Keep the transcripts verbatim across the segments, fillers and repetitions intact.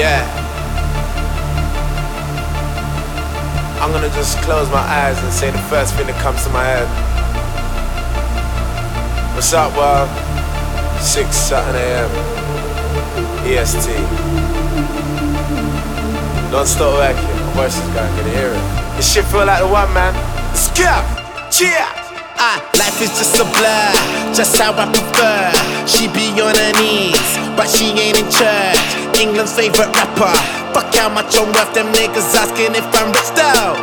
Yeah. I'm gonna just close my eyes and say the first thing that comes to my head. What's up, world? six something A M E S T. Don't stop working. My voice is going, can you hear it? This shit feel like the one, man. Skip! Cheer! Ah, life is just a blur, just how I prefer. She be on her knees, but she ain't in church. England's favorite rapper. Fuck how much I'm worth, them niggas asking if I'm rich though.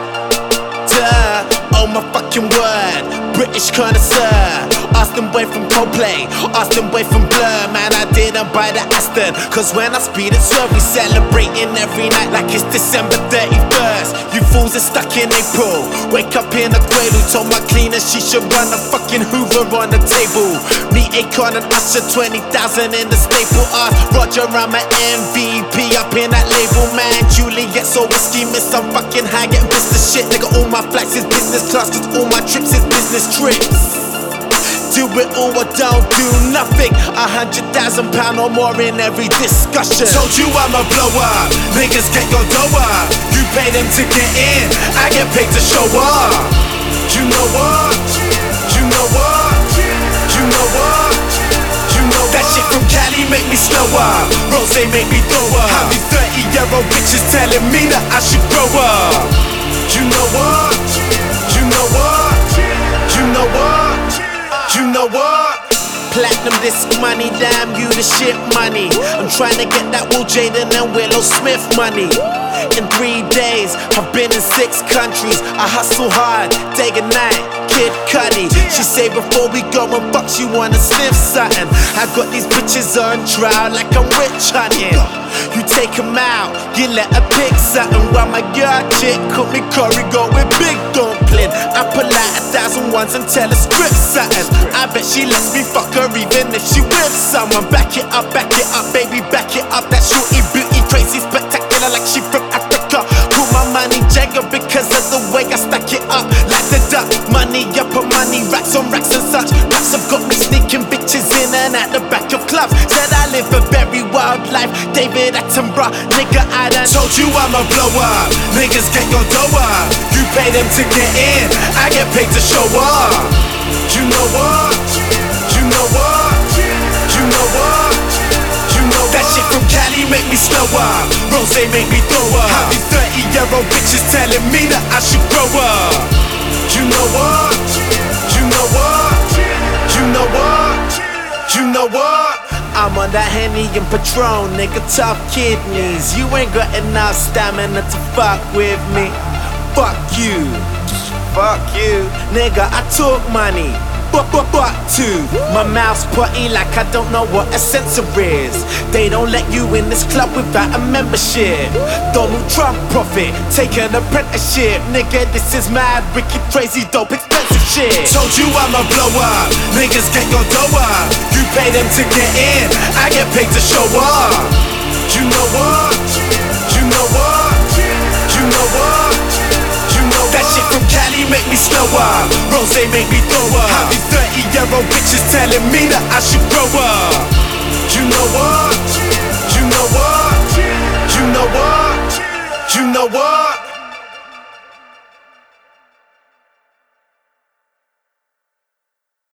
Duh, oh my fucking word, British connoisseur. Austin boy from Coldplay, Austin boy from Blur. Man, I didn't buy the Aston, cause when I speed it swerve, we celebrating every night like it's December thirty-first. You fools are stuck in April. Wake up in a cradle, told my cleaner she should run a fucking Hoover on the table. Me, Akon and Usher, twenty thousand in the staple art. Roger, I'm an M V P up in that label, man. Juliet, so whiskey, miss some fucking high, get business shit. Nigga, all my flights is business class, cause all my trips is business trips. Do it all or don't do nothing. A hundred thousand pound or more in every discussion. Told you I'm a blower, niggas get your dough up. You pay them to get in, I get paid to show up. You know what? You know what? You know what? You know that shit from Cali make me slower. Rose make me throw up. How these thirty year old bitches telling me that I should grow up. You know what? You know what? You know what? You know what? Platinum disc money, damn you the shit money. I'm trying to get that Will Jaden and Willow Smith money. In three days, I've been in six countries. I hustle hard, day and night, Kid Cudi. She say before we go and fuck, she wanna sniff something. I got these bitches on trial like I'm witch hunting. You take 'em out, you let her pick something. While my girl chick cook me curry go with big dumpling. I pull out a thousand ones and tell her script something. I bet she lets me fuck her even if she with someone. Back it up, back it up, baby, back it up. That shorty beauty crazy spectacular like she from Africa. Call my money Jagger because of the way I stack it up. Like the duck, money up on money, racks on racks and such. Racks have got me sneaking bitches in and out the back of clubs. Said I live a very wild life, David Attenborough, nigga I done. Told you I'm a blower, niggas get your dough up. You pay them to get in, I get paid to show up. You know what? You know what? You know what? You know that shit from Cali make me slow up. Rose make me throw up. How these thirty year old bitches telling me that I should grow up. You know what? You know what? You know what? You know what? I'm on that Henny and Patron, nigga, tough kidneys. You ain't got enough stamina to fuck with me. Fuck you. Fuck you. Nigga, I took money. But, but, but too. My mouth's putty like I don't know what a sensor is. They don't let you in this club without a membership. Donald Trump profit, take an apprenticeship. Nigga, this is mad, wicked, crazy, dope, expensive shit. Told you I'm a blower, niggas get your dough up. You pay them to get in, I get paid to show up. You know what? You know what? You know what? You know that shit from Cali make me slow up. Rose make me throw up. How these thirty year old bitches telling me that I should grow up. You know what? You know what? You know what? You know what?